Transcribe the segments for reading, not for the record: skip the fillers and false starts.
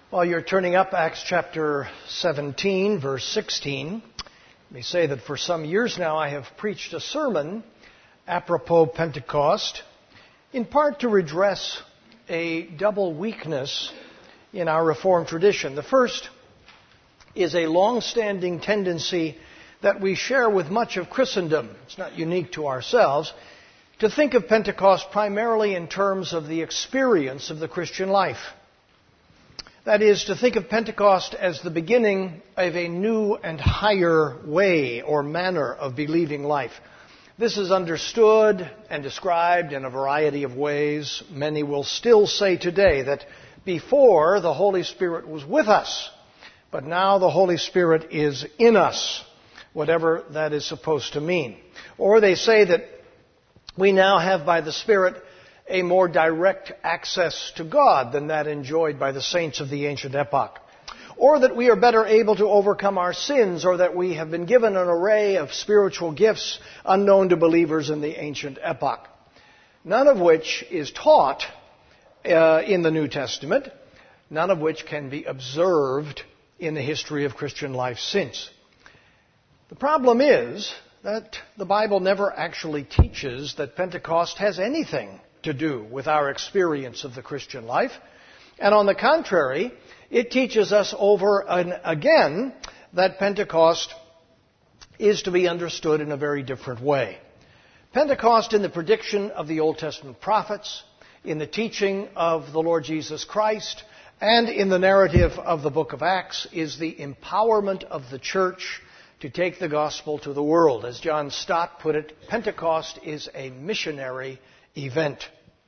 While you're turning up Acts chapter 17, verse 16, let me say that for some years now I have preached a sermon apropos Pentecost, in part to redress a double weakness in our Reformed tradition. The first is a long-standing tendency that we share with much of Christendom. It's not unique to ourselves, to think of Pentecost primarily in terms of the experience of the Christian life. That is, to think of Pentecost as the beginning of a new and higher way or manner of believing life. This is understood and described in a variety of ways. Many will still say today that before the Holy Spirit was with us, but now the Holy Spirit is in us, whatever that is supposed to mean. Or they say that we now have by the Spirit a more direct access to God than that enjoyed by the saints of the ancient epoch. Or that we are better able to overcome our sins, or that we have been given an array of spiritual gifts unknown to believers in the ancient epoch. None of which is taught in the New Testament, none of which can be observed in the history of Christian life since. The problem is that the Bible never actually teaches that Pentecost has anything to do with our experience of the Christian life. And on the contrary, it teaches us over and again that Pentecost is to be understood in a very different way. Pentecost, in the prediction of the Old Testament prophets, in the teaching of the Lord Jesus Christ, and in the narrative of the book of Acts, is the empowerment of the church to take the gospel to the world. As John Stott put it, Pentecost is a missionary event.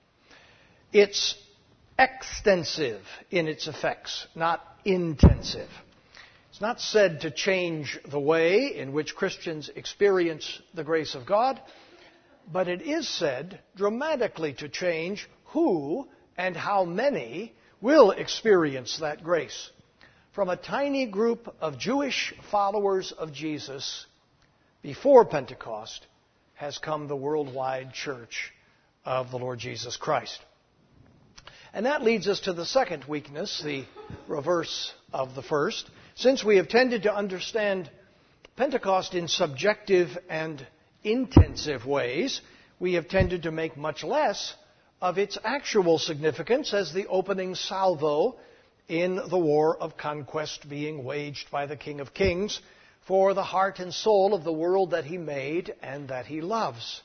It's extensive in its effects, not intensive. It's not said to change the way in which Christians experience the grace of God, but it is said dramatically to change who and how many will experience that grace. From a tiny group of Jewish followers of Jesus before Pentecost has come the worldwide church of the Lord Jesus Christ. And that leads us to the second weakness, the reverse of the first. Since we have tended to understand Pentecost in subjective and intensive ways, we have tended to make much less of its actual significance as the opening salvo in the war of conquest being waged by the King of Kings for the heart and soul of the world that He made and that He loves.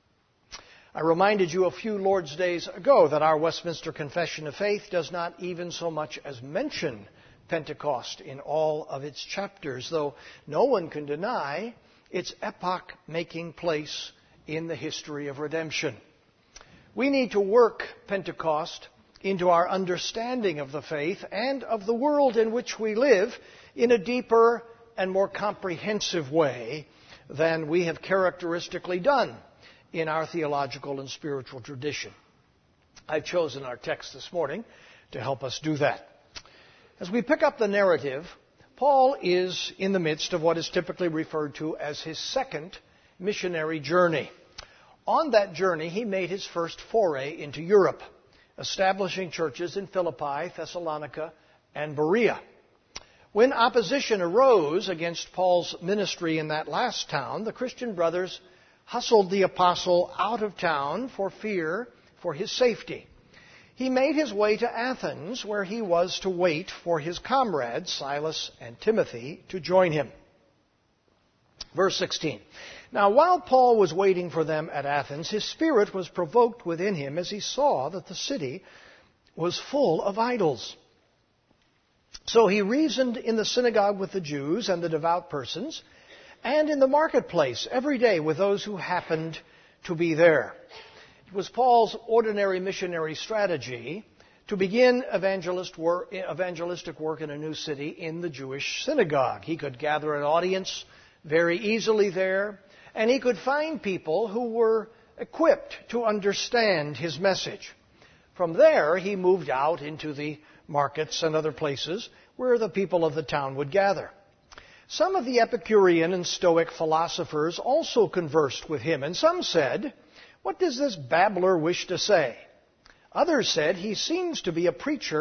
I reminded you a few Lord's Days ago that our Westminster Confession of Faith does not even so much as mention Pentecost in all of its chapters, though no one can deny its epoch-making place in the history of redemption. We need to work Pentecost into our understanding of the faith and of the world in which we live in a deeper and more comprehensive way than we have characteristically done in our theological and spiritual tradition. I've chosen our text this morning to help us do that. As we pick up the narrative, Paul is in the midst of what is typically referred to as his second missionary journey. On that journey, he made his first foray into Europe, establishing churches in Philippi, Thessalonica, and Berea. When opposition arose against Paul's ministry in that last town, the Christian brothers hustled the apostle out of town for fear for his safety. He made his way to Athens, where he was to wait for his comrades, Silas and Timothy, to join him. Verse 16. Now, while Paul was waiting for them at Athens, his spirit was provoked within him as he saw that the city was full of idols. So he reasoned in the synagogue with the Jews and the devout persons, and in the marketplace every day with those who happened to be there. It was Paul's ordinary missionary strategy to begin evangelistic work in a new city in the Jewish synagogue. He could gather an audience very easily there, and he could find people who were equipped to understand his message. From there, he moved out into the markets and other places where the people of the town would gather. Some of the Epicurean and Stoic philosophers also conversed with him, and some said, "What does this babbler wish to say?" Others said, "He seems to be a preacher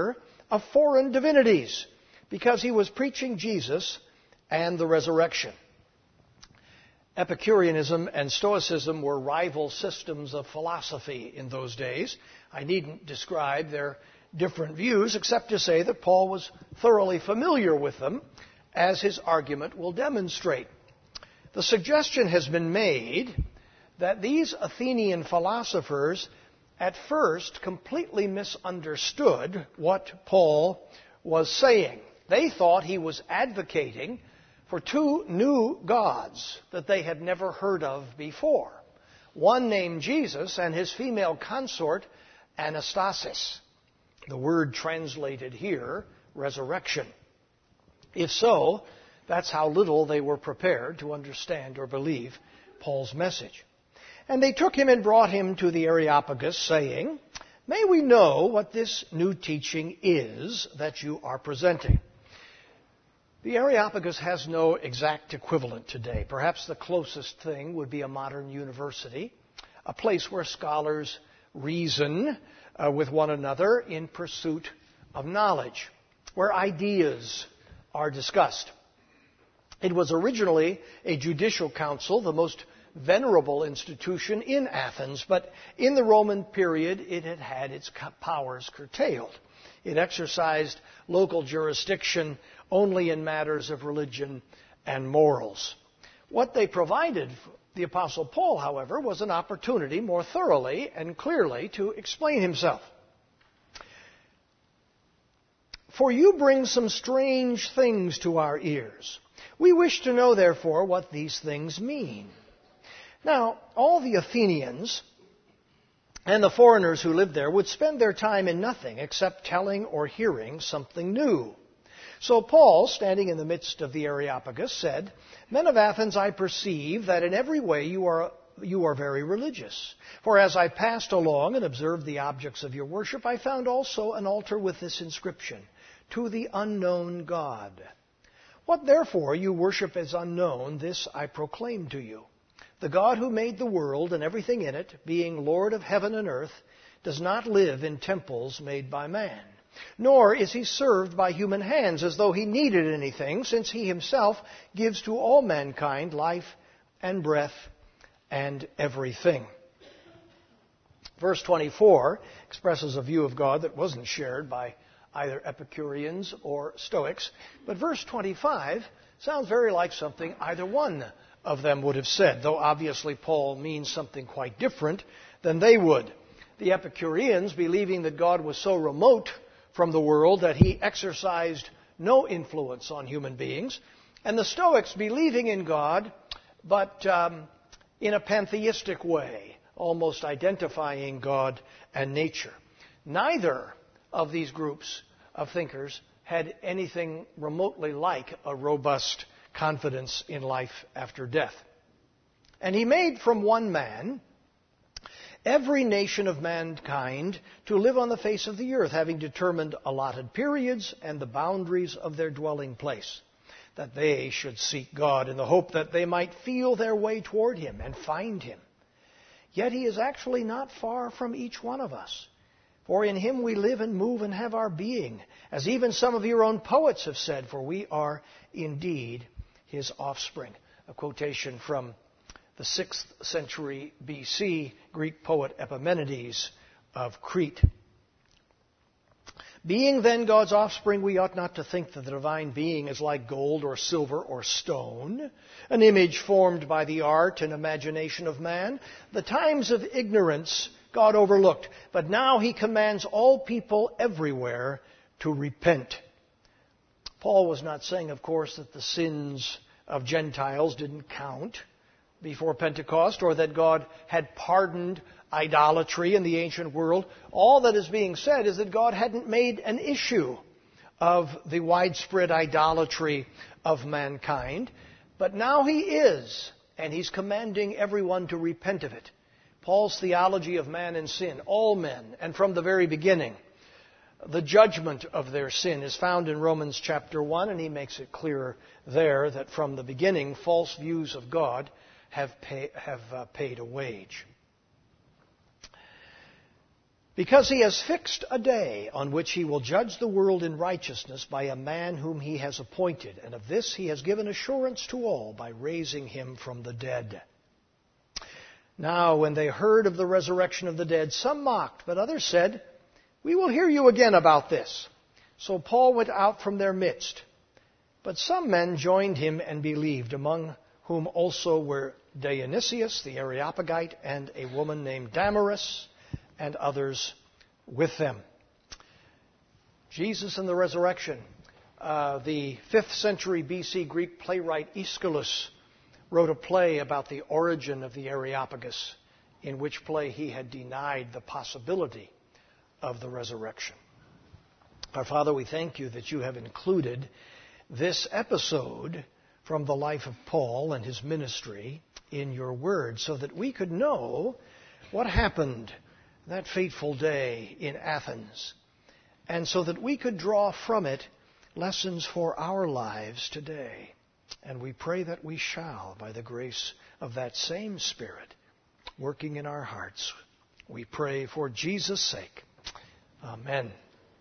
of foreign divinities, because he was preaching Jesus and the resurrection. Epicureanism and Stoicism were rival systems of philosophy in those days. I needn't describe their different views except to say that Paul was thoroughly familiar with them, as his argument will demonstrate. The suggestion has been made that these Athenian philosophers at first completely misunderstood what Paul was saying. They thought he was advocating for two new gods that they had never heard of before. One named Jesus and his female consort, Anastasis. The word translated here, resurrection. If so, that's how little they were prepared to understand or believe Paul's message. And they took him and brought him to the Areopagus, saying, "May we know what this new teaching is that you are presenting?" The Areopagus has no exact equivalent today. Perhaps the closest thing would be a modern university, a place where scholars reason with one another in pursuit of knowledge, where ideas are discussed. It was originally a judicial council, the most venerable institution in Athens, but in the Roman period it had had its powers curtailed. It exercised local jurisdiction only in matters of religion and morals. What they provided the Apostle Paul, however, was an opportunity more thoroughly and clearly to explain himself. "For you bring some strange things to our ears. We wish to know, therefore, what these things mean." Now, all the Athenians and the foreigners who lived there would spend their time in nothing except telling or hearing something new. So Paul, standing in the midst of the Areopagus, said, "Men of Athens, I perceive that in every way you are very religious. For as I passed along and observed the objects of your worship, I found also an altar with this inscription, 'To the unknown God.' What therefore you worship as unknown, this I proclaim to you. The God who made the world and everything in it, being Lord of heaven and earth, does not live in temples made by man. Nor is he served by human hands as though he needed anything, since he himself gives to all mankind life and breath and everything." Verse 24 expresses a view of God that wasn't shared by either Epicureans or Stoics. But verse 25 sounds very like something either one of them would have said, though obviously Paul means something quite different than they would. The Epicureans, believing that God was so remote from the world that he exercised no influence on human beings, and the Stoics believing in God, but in a pantheistic way, almost identifying God and nature. Neither of these groups of thinkers had anything remotely like a robust confidence in life after death. "And he made from one man every nation of mankind to live on the face of the earth, having determined allotted periods and the boundaries of their dwelling place, that they should seek God in the hope that they might feel their way toward him and find him. Yet he is actually not far from each one of us. For in him we live and move and have our being, as even some of your own poets have said, for we are indeed his offspring." A quotation from the 6th century BC Greek poet Epimenides of Crete. "Being then God's offspring, we ought not to think that the divine being is like gold or silver or stone, an image formed by the art and imagination of man. The times of ignorance God overlooked, but now he commands all people everywhere to repent." Paul was not saying, of course, that the sins of Gentiles didn't count before Pentecost, or that God had pardoned idolatry in the ancient world. All that is being said is that God hadn't made an issue of the widespread idolatry of mankind, but now he is, and he's commanding everyone to repent of it. Paul's theology of man and sin, all men, and from the very beginning, the judgment of their sin is found in Romans chapter 1, and he makes it clear there that from the beginning, false views of God have paid a wage. because he has fixed a day on which he will judge the world in righteousness by a man whom he has appointed, and of this he has given assurance to all by raising him from the dead." Now, when they heard of the resurrection of the dead, some mocked, but others said, "We will hear you again about this." So Paul went out from their midst. But some men joined him and believed, among whom also were Dionysius the Areopagite and a woman named Damaris, and others with them. Jesus and the resurrection. The 5th century BC Greek playwright Aeschylus wrote a play about the origin of the Areopagus, in which play he had denied the possibility of the resurrection. Our Father, we thank you that you have included this episode from the life of Paul and his ministry in your word, so that we could know what happened that fateful day in Athens, and so that we could draw from it lessons for our lives today. And we pray that we shall, by the grace of that same Spirit working in our hearts. We pray for Jesus' sake. Amen.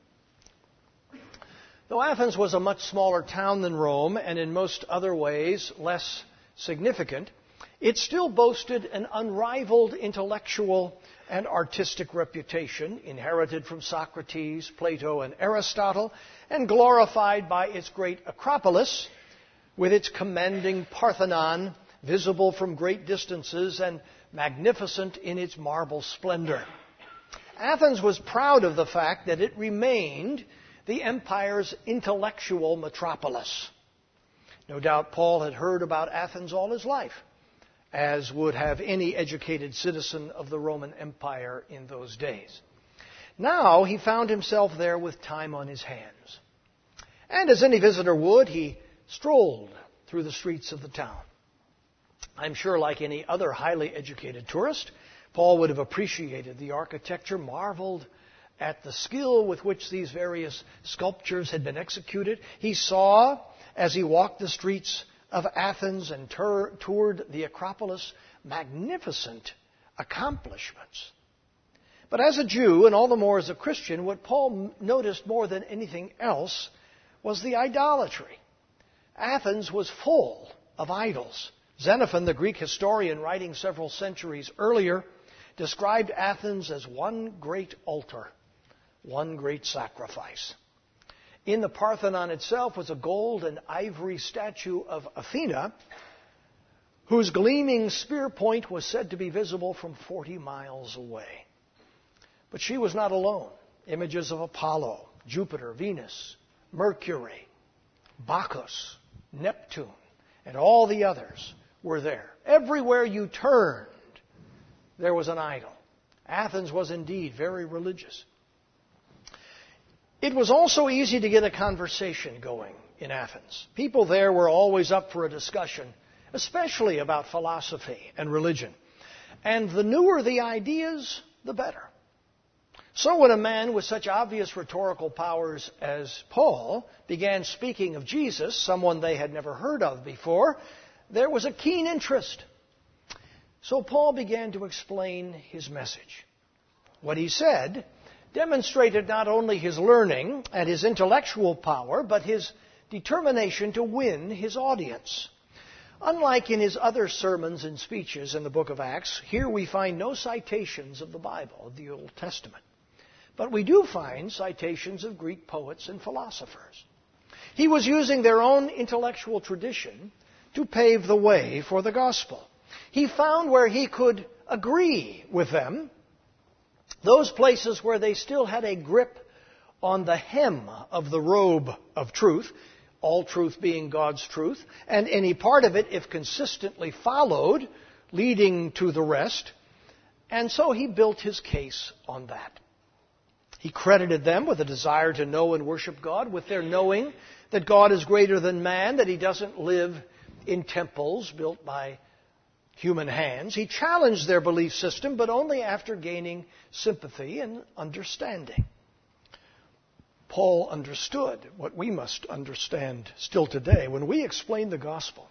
Though Athens was a much smaller town than Rome, and in most other ways less significant, it still boasted an unrivaled intellectual and artistic reputation, inherited from Socrates, Plato, and Aristotle, and glorified by its great Acropolis, with its commanding Parthenon, visible from great distances and magnificent in its marble splendor. Athens was proud of the fact that it remained the empire's intellectual metropolis. No doubt Paul had heard about Athens all his life, as would have any educated citizen of the Roman Empire in those days. Now he found himself there with time on his hands. And as any visitor would, he strolled through the streets of the town. I'm sure, like any other highly educated tourist, Paul would have appreciated the architecture, marveled at the skill with which these various sculptures had been executed. He saw, as he walked the streets of Athens and toured the Acropolis, magnificent accomplishments. But as a Jew, and all the more as a Christian, what Paul noticed more than anything else was the idolatry. Athens was full of idols. Xenophon, the Greek historian, writing several centuries earlier, described Athens as one great altar, one great sacrifice. In the Parthenon itself was a gold and ivory statue of Athena, whose gleaming spear point was said to be visible from 40 miles away. But she was not alone. Images of Apollo, Jupiter, Venus, Mercury, Bacchus, Neptune, and all the others were there. Everywhere you turned, there was an idol. Athens was indeed very religious. It was also easy to get a conversation going in Athens. People there were always up for a discussion, especially about philosophy and religion. And the newer the ideas, the better. So when a man with such obvious rhetorical powers as Paul began speaking of Jesus, someone they had never heard of before, there was a keen interest. So Paul began to explain his message. What he said demonstrated not only his learning and his intellectual power, but his determination to win his audience. Unlike in his other sermons and speeches in the book of Acts, here we find no citations of the Bible, of the Old Testament. But we do find citations of Greek poets and philosophers. He was using their own intellectual tradition to pave the way for the gospel. He found where he could agree with them, those places where they still had a grip on the hem of the robe of truth, all truth being God's truth, and any part of it, if consistently followed, leading to the rest. And so he built his case on that. He credited them with a desire to know and worship God, with their knowing that God is greater than man, that he doesn't live in temples built by human hands. He challenged their belief system, but only after gaining sympathy and understanding. Paul understood what we must understand still today. When we explain the gospel,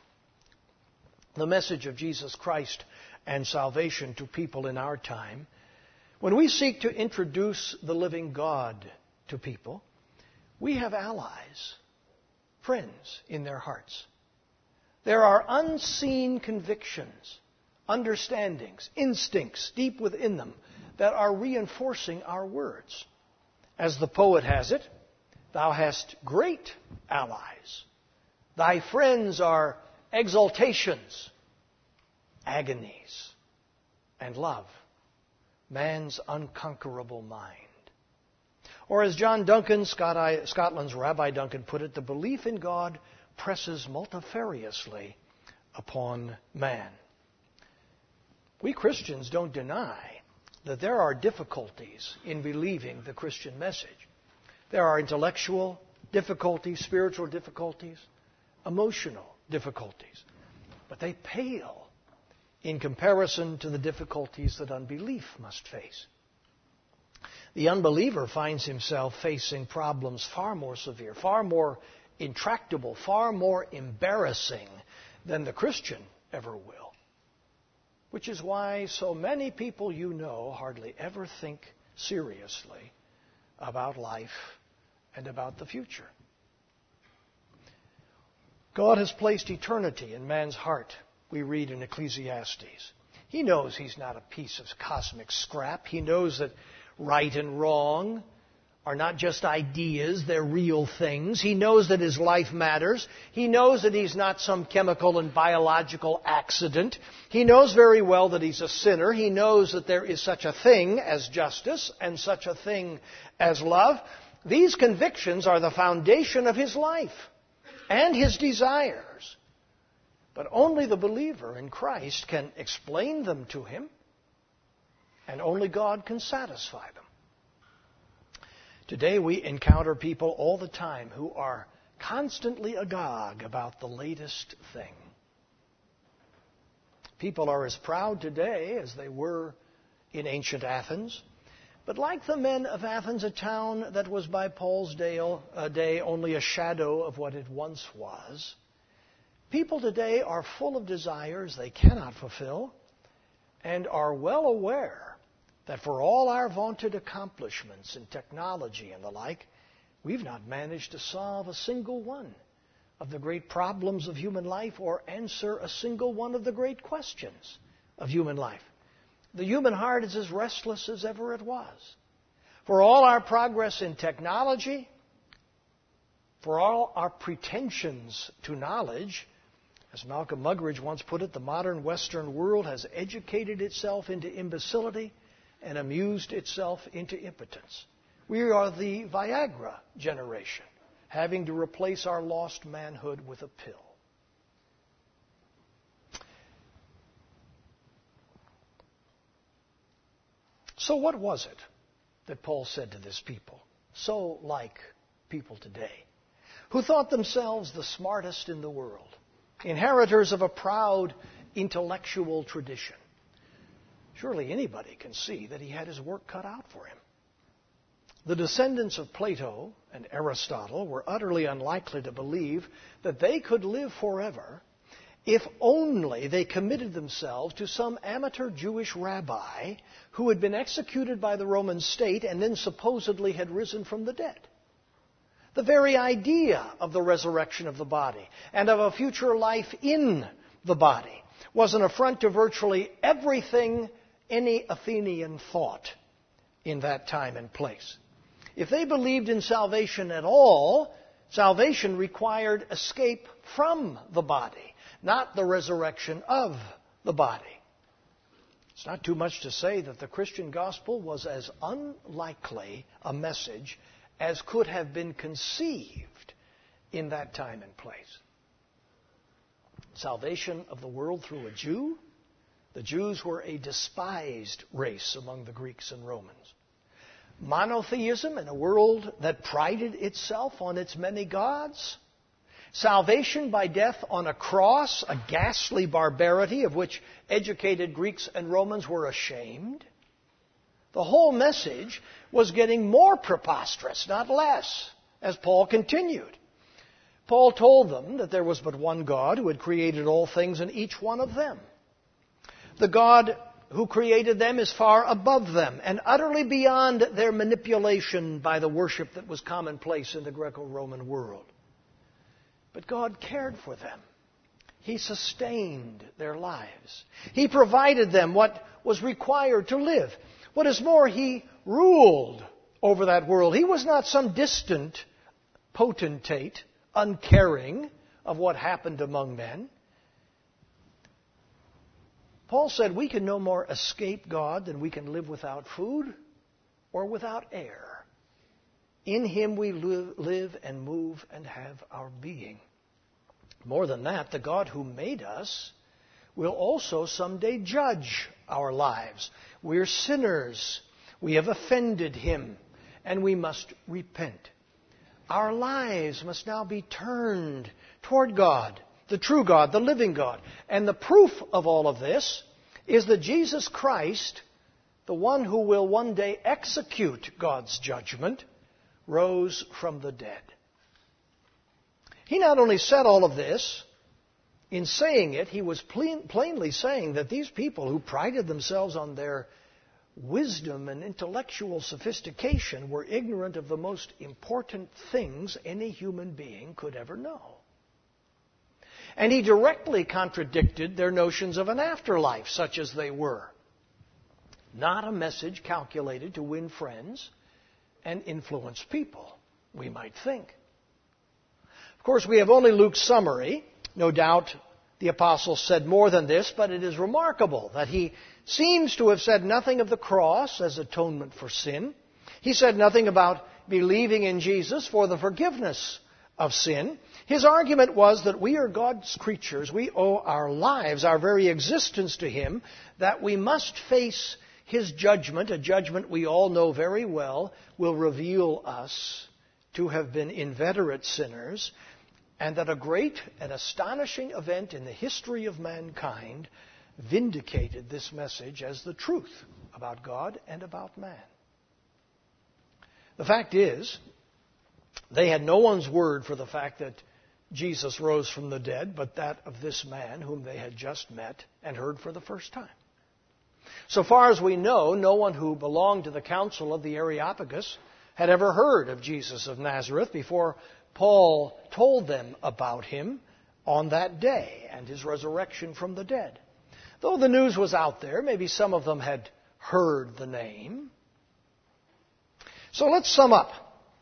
the message of Jesus Christ and salvation to people in our time, When we seek to introduce the living God to people, we have allies, friends in their hearts. There are unseen convictions, understandings, instincts deep within them that are reinforcing our words. As the poet has it, thou hast great allies. Thy friends are exaltations, agonies, and love, man's unconquerable mind. Or as John Duncan, Scotland's Rabbi Duncan, put it, the belief in God presses multifariously upon man. We Christians don't deny that there are difficulties in believing the Christian message. There are intellectual difficulties, spiritual difficulties, emotional difficulties. But they pale in comparison to the difficulties that unbelief must face. The unbeliever finds himself facing problems far more severe, far more intractable, far more embarrassing than the Christian ever will. Which is why so many people you know hardly ever think seriously about life and about the future. God has placed eternity in man's heart, we read in Ecclesiastes. He knows he's not a piece of cosmic scrap. He knows that right and wrong are not just ideas, they're real things. He knows that his life matters. He knows that he's not some chemical and biological accident. He knows very well that he's a sinner. He knows that there is such a thing as justice and such a thing as love. These convictions are the foundation of his life and his desires. But only the believer in Christ can explain them to him, and only God can satisfy them. Today we encounter people all the time who are constantly agog about the latest thing. People are as proud today as they were in ancient Athens. But like the men of Athens, a town that was by Paul's day only a shadow of what it once was, people today are full of desires they cannot fulfill and are well aware that for all our vaunted accomplishments in technology and the like, we've not managed to solve a single one of the great problems of human life or answer a single one of the great questions of human life. The human heart is as restless as ever it was. For all our progress in technology, for all our pretensions to knowledge, as Malcolm Muggeridge once put it, the modern Western world has educated itself into imbecility and amused itself into impotence. We are the Viagra generation, having to replace our lost manhood with a pill. So what was it that Paul said to this people, so like people today, who thought themselves the smartest in the world, inheritors of a proud intellectual tradition? Surely anybody can see that he had his work cut out for him. The descendants of Plato and Aristotle were utterly unlikely to believe that they could live forever if only they committed themselves to some amateur Jewish rabbi who had been executed by the Roman state and then supposedly had risen from the dead. The very idea of the resurrection of the body and of a future life in the body was an affront to virtually everything any Athenian thought in that time and place. If they believed in salvation at all, salvation required escape from the body, not the resurrection of the body. It's not too much to say that the Christian gospel was as unlikely a message as could have been conceived in that time and place. Salvation of the world through a Jew. The Jews were a despised race among the Greeks and Romans. Monotheism in a world that prided itself on its many gods. Salvation by death on a cross, a ghastly barbarity of which educated Greeks and Romans were ashamed. The whole message was getting more preposterous, not less, as Paul continued. Paul told them that there was but one God who had created all things and each one of them. The God who created them is far above them and utterly beyond their manipulation by the worship that was commonplace in the Greco-Roman world. But God cared for them. He sustained their lives. He provided them what was required to live. What is more, He ruled over that world. He was not some distant potentate, uncaring of what happened among men. Paul said we can no more escape God than we can live without food or without air. In Him we live and move and have our being. More than that, the God who made us will also someday judge our lives. We're sinners. We have offended Him, and we must repent. Our lives must now be turned toward God, the true God, the living God. And the proof of all of this is that Jesus Christ, the one who will one day execute God's judgment, rose from the dead. He not only said all of this, in saying it, he was plainly saying that these people who prided themselves on their wisdom and intellectual sophistication were ignorant of the most important things any human being could ever know. And he directly contradicted their notions of an afterlife, such as they were. Not a message calculated to win friends and influence people, we might think. Of course, we have only Luke's summary. No doubt the apostle said more than this, but it is remarkable that he seems to have said nothing of the cross as atonement for sin. He said nothing about believing in Jesus for the forgiveness of sin. His argument was that we are God's creatures. We owe our lives, our very existence to Him, that we must face His judgment, a judgment we all know very well will reveal us to have been inveterate sinners, and that a great and astonishing event in the history of mankind vindicated this message as the truth about God and about man. The fact is, they had no one's word for the fact that Jesus rose from the dead, but that of this man whom they had just met and heard for the first time. So far as we know, no one who belonged to the council of the Areopagus had ever heard of Jesus of Nazareth before Paul told them about Him on that day and His resurrection from the dead. Though the news was out there, maybe some of them had heard the name. So let's sum up.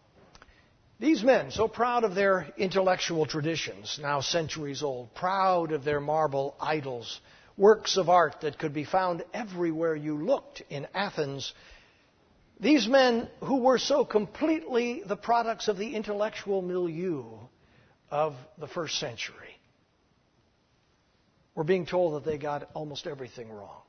These men, so proud of their intellectual traditions, now centuries old, proud of their marble idols, works of art that could be found everywhere you looked in Athens, these men who were so completely the products of the intellectual milieu of the first century were being told that they got almost everything wrong.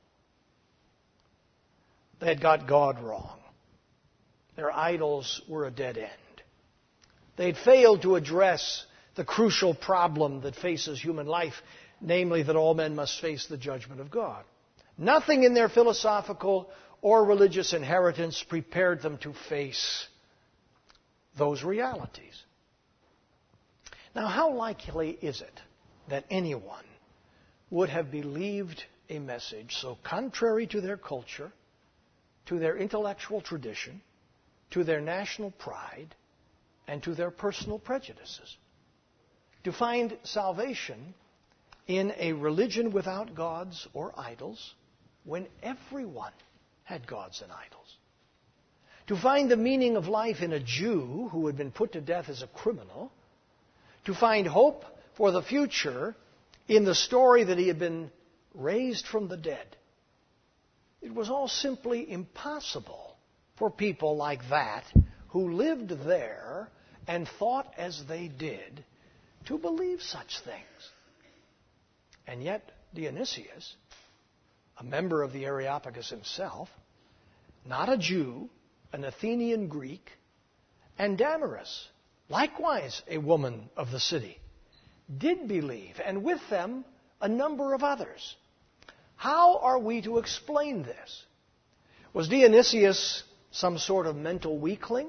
They had got God wrong. Their idols were a dead end. They had failed to address the crucial problem that faces human life, namely that all men must face the judgment of God. Nothing in their philosophical or religious inheritance prepared them to face those realities. Now, how likely is it that anyone would have believed a message so contrary to their culture, to their intellectual tradition, to their national pride, and to their personal prejudices? To find salvation in a religion without gods or idols when everyone had gods and idols. To find the meaning of life in a Jew who had been put to death as a criminal. To find hope for the future in the story that he had been raised from the dead. It was all simply impossible for people like that who lived there and thought as they did to believe such things. And yet Dionysius, a member of the Areopagus himself, not a Jew, an Athenian Greek, and Damaris, likewise a woman of the city, did believe, and with them a number of others. How are we to explain this? Was Dionysius some sort of mental weakling?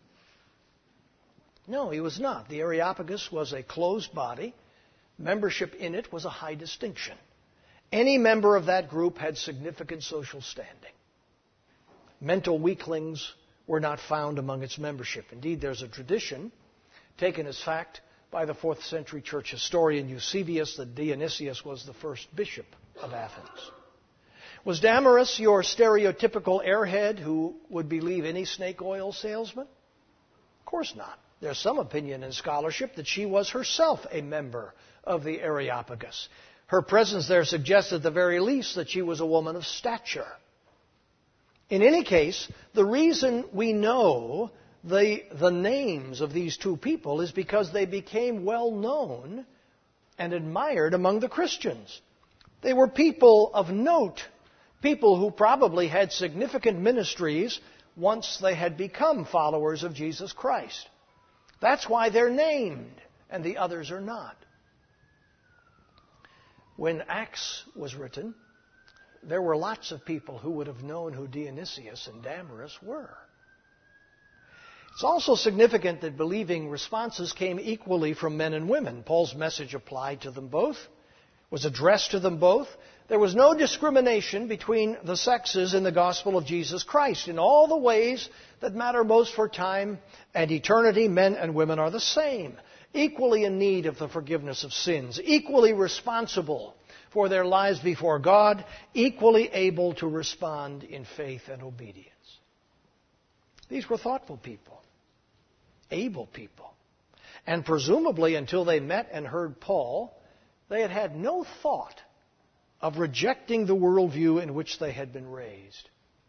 No, he was not. The Areopagus was a closed body. Membership in it was a high distinction. Any member of that group had significant social standing. Mental weaklings were not found among its membership. Indeed, there's a tradition, taken as fact by the 4th century church historian Eusebius, that Dionysius was the first bishop of Athens. Was Damaris your stereotypical airhead who would believe any snake oil salesman? Of course not. There's some opinion in scholarship that she was herself a member of the Areopagus. Her presence there suggests at the very least that she was a woman of stature. In any case, the reason we know the names of these two people is because they became well known and admired among the Christians. They were people of note, people who probably had significant ministries once they had become followers of Jesus Christ. That's why they're named, and the others are not. When Acts was written, there were lots of people who would have known who Dionysius and Damaris were. It's also significant that believing responses came equally from men and women. Paul's message applied to them both, was addressed to them both. There was no discrimination between the sexes in the gospel of Jesus Christ. In all the ways that matter most for time and eternity, men and women are the same, equally in need of the forgiveness of sins, equally responsible for their lives before God, equally able to respond in faith and obedience. These were thoughtful people, able people. And presumably until they met and heard Paul, they had had no thought of rejecting the worldview in which they had been raised.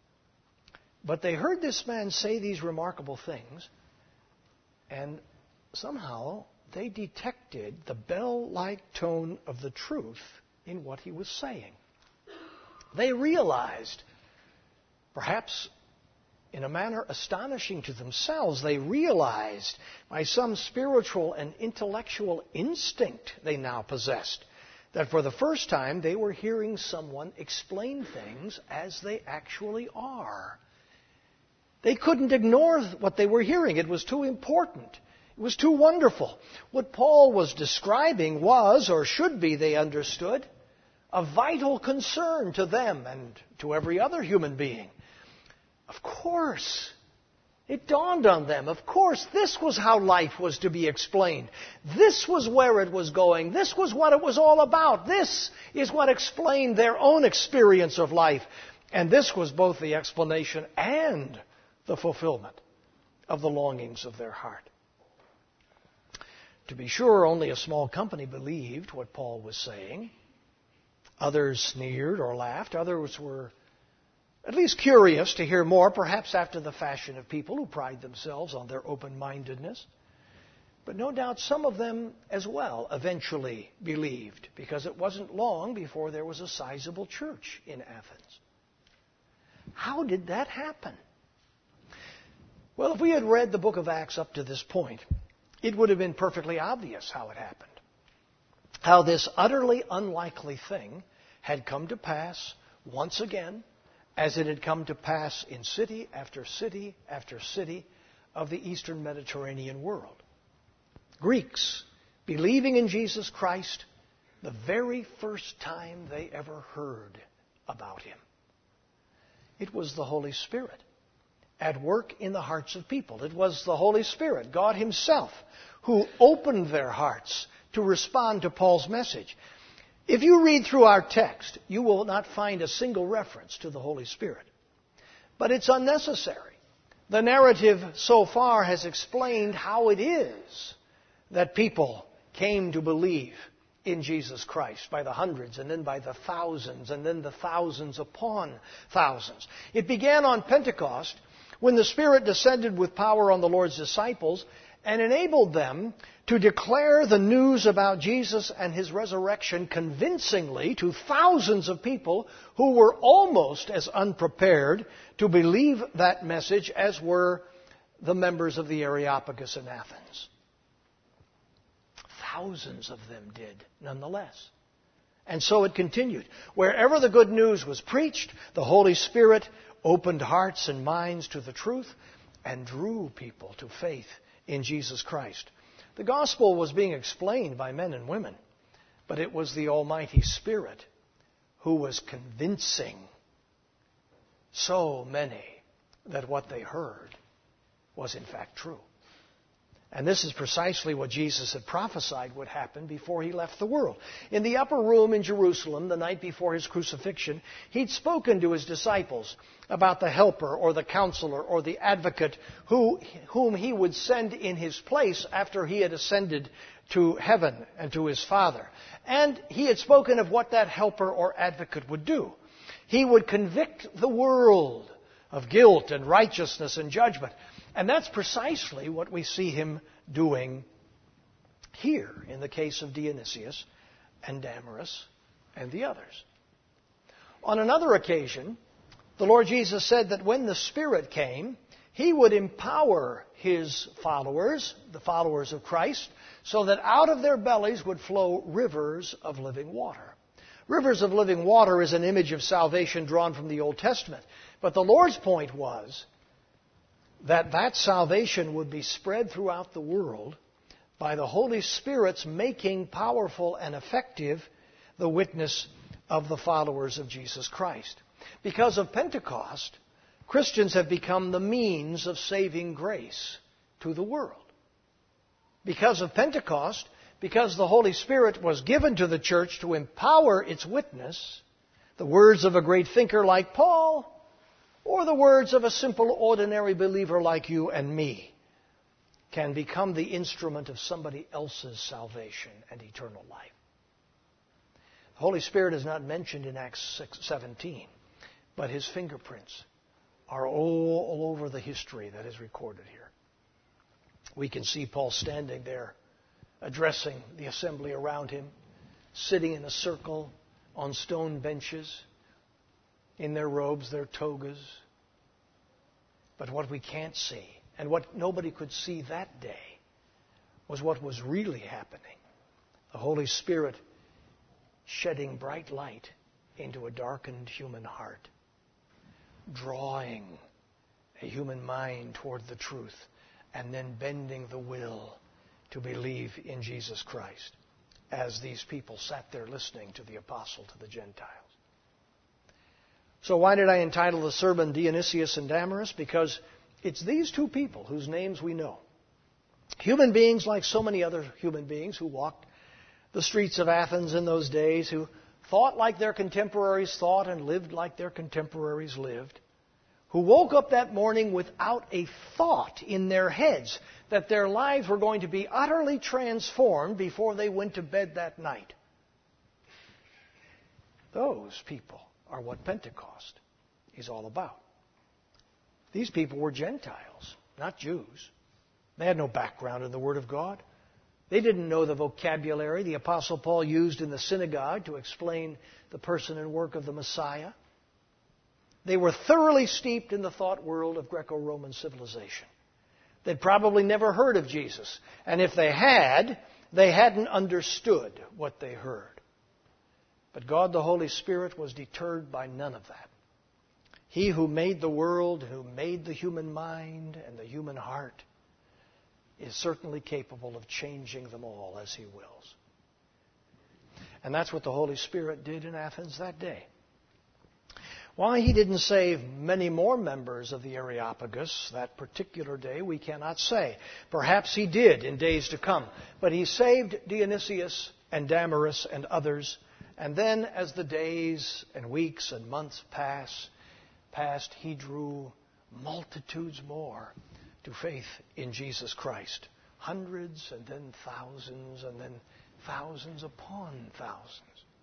But they heard this man say these remarkable things, and somehow they detected the bell-like tone of the truth in what he was saying. They realized, perhaps in a manner astonishing to themselves, they realized by some spiritual and intellectual instinct they now possessed that for the first time they were hearing someone explain things as they actually are. They couldn't ignore what they were hearing. It was too important. It was too wonderful. What Paul was describing was, or should be, they understood, a vital concern to them and to every other human being. Of course, it dawned on them. Of course, this was how life was to be explained. This was where it was going. This was what it was all about. This is what explained their own experience of life. And this was both the explanation and the fulfillment of the longings of their heart. To be sure, only a small company believed what Paul was saying. Others sneered or laughed. Others were at least curious to hear more, perhaps after the fashion of people who pride themselves on their open-mindedness. But no doubt some of them as well eventually believed, because it wasn't long before there was a sizable church in Athens. How did that happen? Well, if we had read the book of Acts up to this point, it would have been perfectly obvious how it happened. How this utterly unlikely thing had come to pass once again, as it had come to pass in city after city after city of the Eastern Mediterranean world. Greeks believing in Jesus Christ the very first time they ever heard about Him. It was the Holy Spirit at work in the hearts of people. It was the Holy Spirit, God Himself, who opened their hearts to respond to Paul's message. If you read through our text, you will not find a single reference to the Holy Spirit. But it's unnecessary. The narrative so far has explained how it is that people came to believe in Jesus Christ by the hundreds, and then by the thousands, and then the thousands upon thousands. It began on Pentecost, when the Spirit descended with power on the Lord's disciples and enabled them to declare the news about Jesus and His resurrection convincingly to thousands of people who were almost as unprepared to believe that message as were the members of the Areopagus in Athens. Thousands of them did, nonetheless. And so it continued. Wherever the good news was preached, the Holy Spirit opened hearts and minds to the truth and drew people to faith in Jesus Christ. The gospel was being explained by men and women, but it was the Almighty Spirit who was convincing so many that what they heard was in fact true. And this is precisely what Jesus had prophesied would happen before he left the world. In the upper room in Jerusalem, the night before his crucifixion, he'd spoken to his disciples about the helper or the counselor or the advocate whom he would send in his place after he had ascended to heaven and to his Father. And he had spoken of what that helper or advocate would do. He would convict the world of guilt and righteousness and judgment. And that's precisely what we see him doing here in the case of Dionysius and Damaris and the others. On another occasion, the Lord Jesus said that when the Spirit came, he would empower his followers, the followers of Christ, so that out of their bellies would flow rivers of living water. Rivers of living water is an image of salvation drawn from the Old Testament. But the Lord's point was that salvation would be spread throughout the world by the Holy Spirit's making powerful and effective the witness of the followers of Jesus Christ. Because of Pentecost, Christians have become the means of saving grace to the world. Because of Pentecost, because the Holy Spirit was given to the church to empower its witness, the words of a great thinker like Paul, or the words of a simple, ordinary believer like you and me, can become the instrument of somebody else's salvation and eternal life. The Holy Spirit is not mentioned in Acts 17, but his fingerprints are all over the history that is recorded here. We can see Paul standing there, addressing the assembly around him, sitting in a circle on stone benches, in their robes, their togas. But what we can't see, and what nobody could see that day, was what was really happening. The Holy Spirit shedding bright light into a darkened human heart, drawing a human mind toward the truth, and then bending the will to believe in Jesus Christ, as these people sat there listening to the apostle to the Gentiles. So why did I entitle the sermon Dionysius and Damaris? Because it's these two people whose names we know. Human beings like so many other human beings who walked the streets of Athens in those days, who thought like their contemporaries thought and lived like their contemporaries lived, who woke up that morning without a thought in their heads that their lives were going to be utterly transformed before they went to bed that night. Those people are what Pentecost is all about. These people were Gentiles, not Jews. They had no background in the Word of God. They didn't know the vocabulary the Apostle Paul used in the synagogue to explain the person and work of the Messiah. They were thoroughly steeped in the thought world of Greco-Roman civilization. They'd probably never heard of Jesus. And if they had, they hadn't understood what they heard. But God the Holy Spirit was deterred by none of that. He who made the world, who made the human mind and the human heart, is certainly capable of changing them all as He wills. And that's what the Holy Spirit did in Athens that day. Why He didn't save many more members of the Areopagus that particular day, we cannot say. Perhaps He did in days to come. But He saved Dionysius and Damaris and others. And then as the days and weeks and months passed, He drew multitudes more to faith in Jesus Christ. Hundreds and then thousands upon thousands.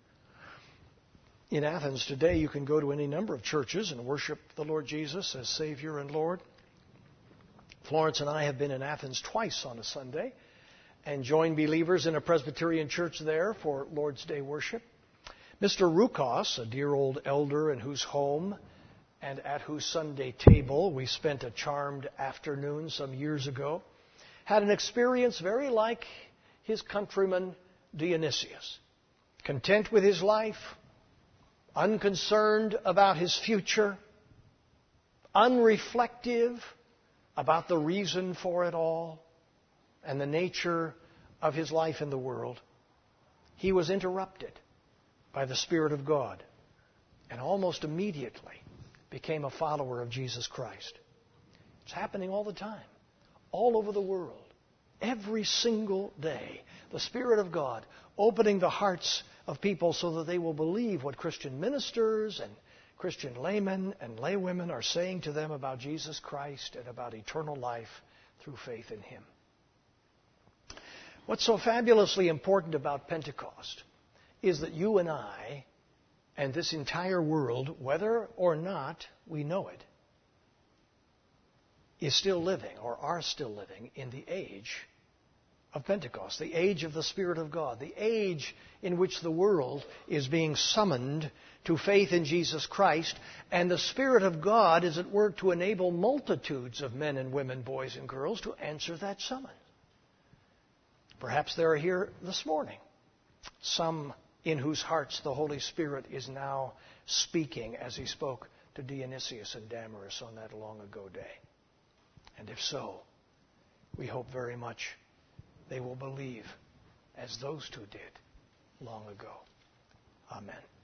In Athens today, you can go to any number of churches and worship the Lord Jesus as Savior and Lord. Florence and I have been in Athens twice on a Sunday and joined believers in a Presbyterian church there for Lord's Day worship. Mr. Rukos, a dear old elder in whose home and at whose Sunday table we spent a charmed afternoon some years ago, had an experience very like his countryman Dionysius. Content with his life, unconcerned about his future, unreflective about the reason for it all and the nature of his life in the world, he was interrupted by the Spirit of God and almost immediately became a follower of Jesus Christ. It's happening all the time, all over the world. Every single day, the Spirit of God opening the hearts of people so that they will believe what Christian ministers and Christian laymen and laywomen are saying to them about Jesus Christ and about eternal life through faith in Him. What's so fabulously important about Pentecost is that you and I and this entire world, whether or not we know it, is still living or are still living in the age of Pentecost, the age of the Spirit of God, the age in which the world is being summoned to faith in Jesus Christ, and the Spirit of God is at work to enable multitudes of men and women, boys and girls, to answer that summons. Perhaps there are here this morning some in whose hearts the Holy Spirit is now speaking as He spoke to Dionysius and Damaris on that long ago day. And if so, we hope very much they will believe as those two did long ago. Amen.